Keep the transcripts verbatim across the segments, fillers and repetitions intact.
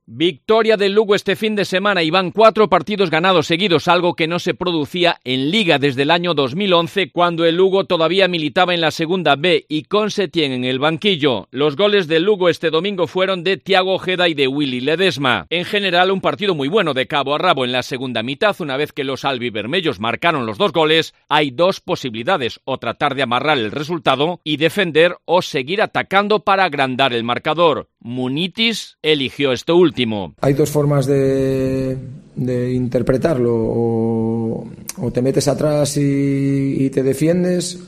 Victoria del Lugo este fin de semana y van cuatro partidos ganados seguidos, algo que no se producía en Liga desde el año dos mil once, cuando el Lugo todavía militaba en la segunda B y con Setién en el banquillo. Los goles del Lugo este domingo fueron de Thiago Ojeda y de Willy Ledesma. En general, un partido muy bueno de cabo a rabo en la segunda mitad. Una vez que los albivermellos marcaron los dos goles, hay dos posibilidades: o tratar de amarrar el resultado y defender, o seguir atacando para agrandar el marcador. Munitis eligió esto último. Hay dos formas de, de interpretarlo: o, o te metes atrás y, y te defiendes,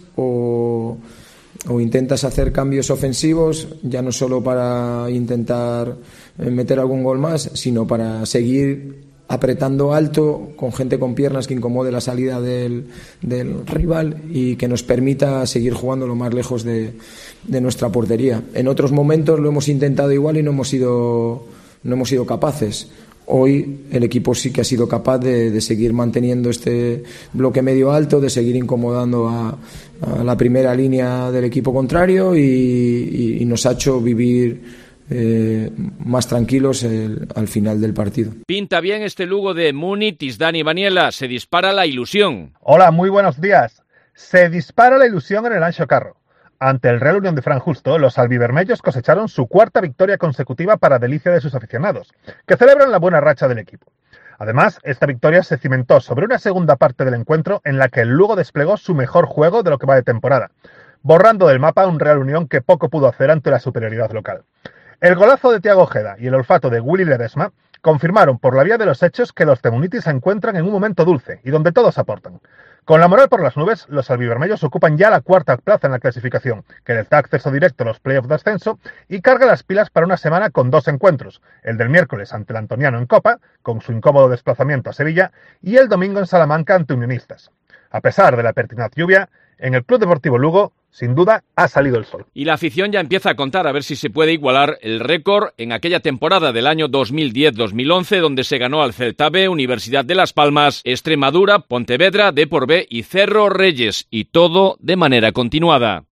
o, o intentas hacer cambios ofensivos, ya no solo para intentar meter algún gol más, sino para seguir apretando alto con gente con piernas que incomode la salida del, del rival y que nos permita seguir jugando lo más lejos de, de nuestra portería. En otros momentos lo hemos intentado igual y no hemos sido, no hemos sido capaces. Hoy el equipo sí que ha sido capaz de, de seguir manteniendo este bloque medio alto, de seguir incomodando a, a la primera línea del equipo contrario y, y, y nos ha hecho vivir Eh, más tranquilos el, al final del partido. Pinta bien este Lugo de Munitis. Dani Baniela, se dispara la ilusión. Hola, muy buenos días. Se dispara la ilusión en el Anxo Carro. Ante el Real Unión de Fran Justo, los albivermellos cosecharon su cuarta victoria consecutiva para delicia de sus aficionados, que celebran la buena racha del equipo. Además, esta victoria se cimentó sobre una segunda parte del encuentro en la que el Lugo desplegó su mejor juego de lo que va de temporada, borrando del mapa un Real Unión que poco pudo hacer ante la superioridad local. El golazo de Thiago Ojeda y el olfato de Willy Ledesma confirmaron por la vía de los hechos que los de Munitis se encuentran en un momento dulce y donde todos aportan. Con la moral por las nubes, los albivermellos ocupan ya la cuarta plaza en la clasificación, que les da acceso directo a los playoffs de ascenso y carga las pilas para una semana con dos encuentros: el del miércoles ante el Antoniano en Copa, con su incómodo desplazamiento a Sevilla, y el domingo en Salamanca ante Unionistas. A pesar de la pertinaz lluvia, en el Club Deportivo Lugo, sin duda, ha salido el sol. Y la afición ya empieza a contar a ver si se puede igualar el récord en aquella temporada del año dos mil diez dos mil once, donde se ganó al Celta B, Universidad de Las Palmas, Extremadura, Pontevedra, Depor B y Cerro Reyes, y todo de manera continuada.